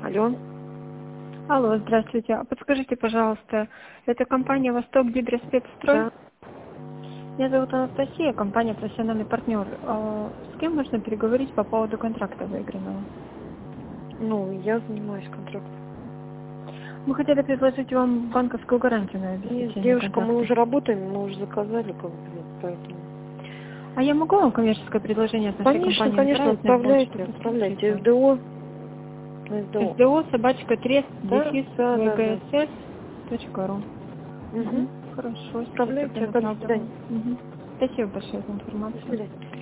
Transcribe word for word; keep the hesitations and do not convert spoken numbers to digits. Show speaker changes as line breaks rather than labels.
Алло.
Алло, здравствуйте. А подскажите, пожалуйста, это компания «Восток Гидроспецстрой»?
Да.
Меня зовут Анастасия, компания «Профессиональный партнер». А с кем можно переговорить по поводу контракта выигранного?
Ну, я занимаюсь контрактом.
Мы хотели предложить вам банковскую гарантию на
Нет,
обеспечение
девушка,
контракта.
мы уже работаем, мы уже заказали, как бы, поэтому...
А я могу вам коммерческое предложение от нашей
Конечно,
компании
конечно,
отправить на
отправляйте,
почту?
отправляйте.
Посмотрите.
СДО. На СДО.
СДО собачка трест
Да,
дефис
да, да, да.
вгсс точка ру.
Угу.
Хорошо, сейчас
Отправляйте,
это
ага, до
направлю.
свидания.
Мгм. Спасибо большое за
До
информацию.
свидания.